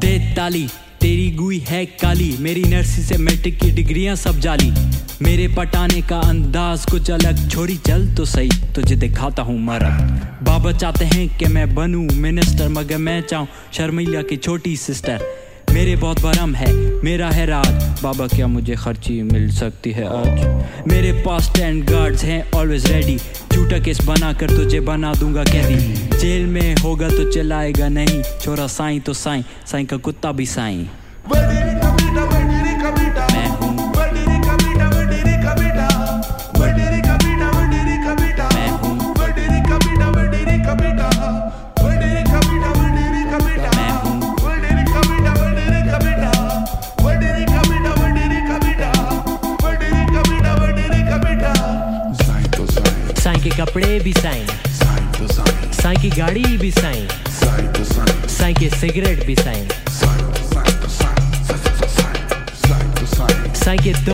दे ताली तेरी गुई है काली, मेरी नर्सी से मैट्रिक की डिग्रियां सब जाली। मेरे पटाने का अंदाज कुछ अलग, छोरी चल तो सही तुझे दिखाता हूँ मरद। बाबा चाहते हैं कि मैं बनूं मिनिस्टर, मगर मैं चाहूँ शर्मिला की छोटी सिस्टर। मेरे बहुत भरम है मेरा है राज, बाबा क्या मुझे खर्ची मिल सकती है आज। मेरे पास 10 गार्ड्स हैं ऑलवेज रेडी, झूठा केस बना कर तुझे बना दूंगा कैदी। जेल में होगा तो चिल्लाएगा नहीं, छोरा साईं तो साईं, साईं का कुत्ता भी साईं। मैं हूँ साईं के कपड़े भी साईं, साईं की गाड़ी भी साईं, साईं के सिगरेट भी साईं, साईं के